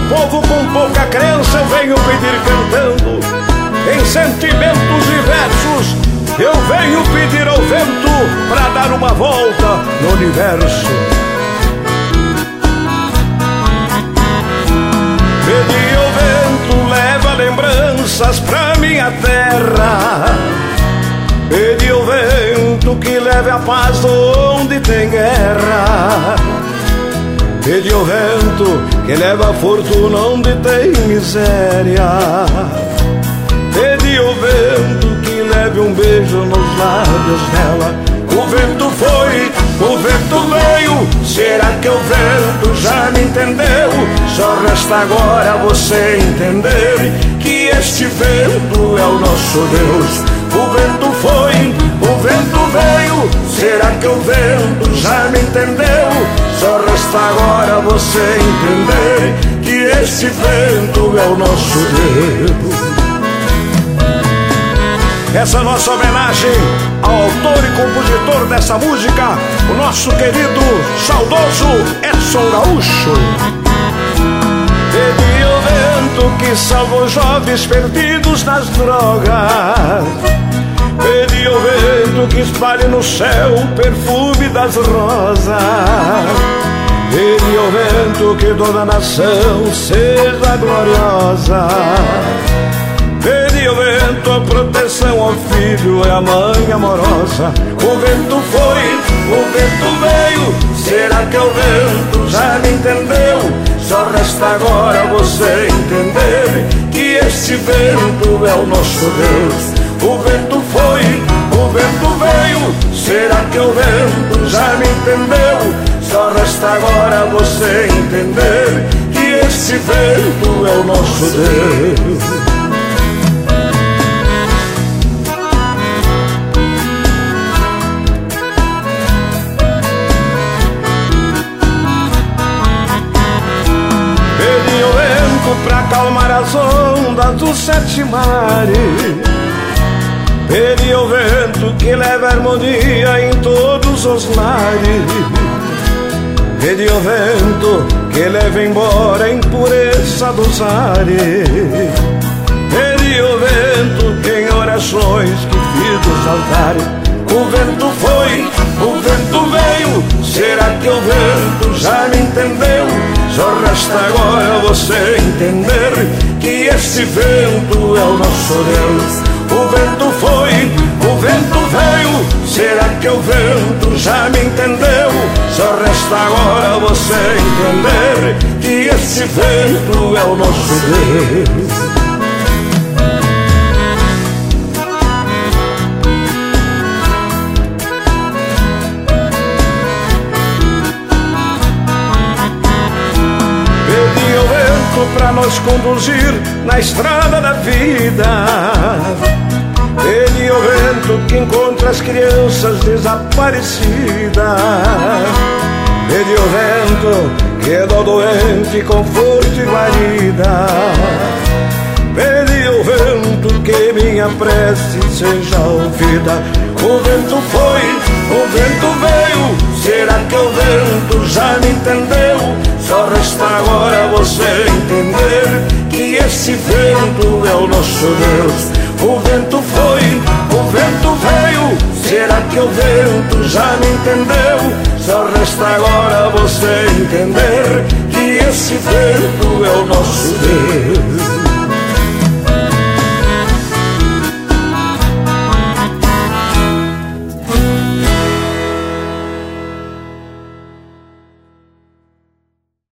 povo com pouca crença eu venho pedir cantando. Em sentimentos e versos eu venho pedir ao vento pra dar uma volta no universo. Pedi ao vento, leva lembranças pra minha terra. Pedi ao vento que leve a paz onde tem guerra. Pedi ao vento que leve a fortuna onde tem miséria. Pedi ao vento que leve um beijo nos lábios dela. O vento foi, o vento veio. Será que o vento já me entendeu? Só resta agora você entender que este vento é o nosso Deus. O vento foi, o vento veio. Será que o vento já me entendeu? Só resta agora você entender que este vento é o nosso Deus. Essa é a nossa homenagem ao autor e compositor dessa música, o nosso querido, saudoso Edson Gaúcho. Pedi ao vento que salva os jovens perdidos nas drogas. Pedi ao vento que espalhe no céu o perfume das rosas. Pedi ao vento que toda a nação seja gloriosa. Pedi ao vento a proteção ao filho e à mãe amorosa. O vento foi, o vento veio. Será que o vento já me entendeu? Só resta agora você entender que este vento é o nosso Deus. O vento foi, o vento veio. Será que o vento já me entendeu? Só resta agora você entender que este vento é o nosso Deus. Pra acalmar as ondas dos sete mares. Pedi ao vento que leve harmonia em todos os lares. Pedi ao vento que leve embora a impureza dos ares. Pedi ao vento que em orações que fiz dos altares. O vento foi, o vento veio. Será que o vento já me entendeu? Só resta agora você entender que este vento é o nosso Deus. O vento foi, o vento veio. Será que o vento já me entendeu? Só resta agora você entender que este vento é o nosso Deus. Pra nos conduzir na estrada da vida. Pedi ao vento que encontra as crianças desaparecidas. Pedi ao vento que dá ao doente conforto e guarida. Pedi ao vento que minha prece seja ouvida. O vento foi, o vento veio. Será que o vento já me entendeu? Só resta agora você entender que esse vento é o nosso Deus. O vento foi, o vento veio. Será que o vento já me entendeu? Só resta agora você entender que esse vento é o nosso Deus.